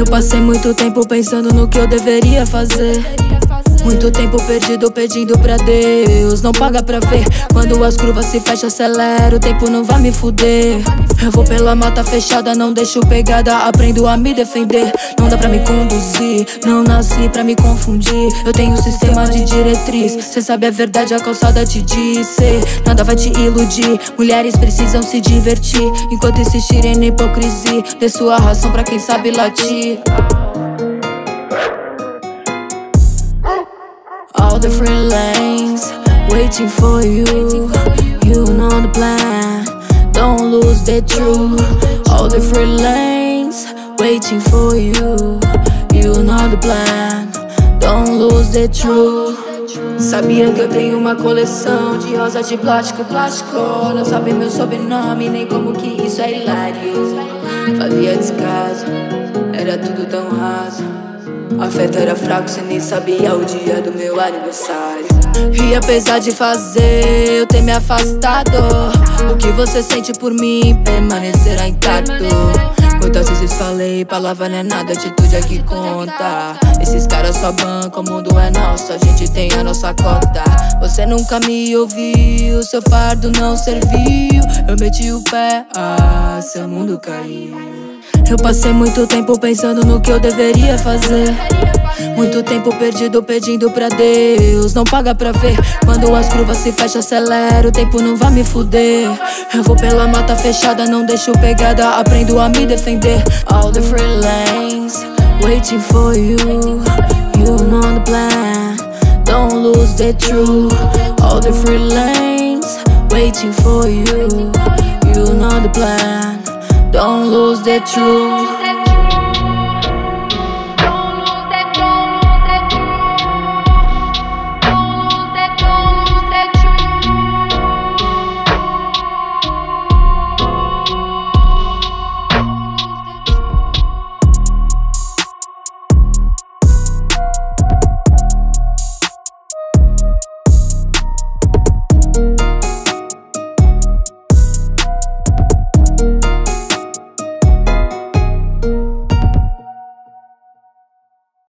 Eu passei muito tempo pensando no que eu deveria fazer. Muito tempo perdido pedindo pra Deus não paga pra ver. Quando as curvas se fecham, acelera, o tempo não vai me fuder. Eu vou pela mata fechada, não deixo pegada, aprendo a me defender. Não dá pra me conduzir, não nasci pra me confundir. Eu tenho um sistema de diretriz, cê sabe a verdade, a calçada te disse. Nada vai te iludir, mulheres precisam se divertir enquanto insistirem na hipocrisia. Dê sua ração pra quem sabe latir. All the free lanes waiting for you. You know the plan, don't lose the truth. All the free lanes waiting for you. You know the plan, don't lose the truth. Sabia que eu tenho uma coleção de rosas de plástico, plástico. Não sabe meu sobrenome, nem como que isso é hilário. Fazia descaso, era tudo tão raso. Afeto era fraco, cê nem sabia o dia do meu aniversário. E apesar de fazer eu ter me afastado, o que você sente por mim permanecerá intacto. Quantas vezes falei, palavra não é nada, atitude é que conta. Esses caras só bancam, o mundo é nosso, a gente tem a nossa cota. Você nunca me ouviu, seu fardo não serviu. Eu meti o pé, seu mundo caiu. Eu passei muito tempo pensando no que eu deveria fazer. Muito tempo perdido pedindo pra Deus não paga pra ver. Quando as curvas se fecham, acelera, o tempo não vai me fuder. Eu vou pela mata fechada, não deixo pegada, aprendo a me defender. All the free lanes waiting for you. You know the plan, don't lose the truth. All the free lanes waiting for you. You know the plan, don't lose the truth.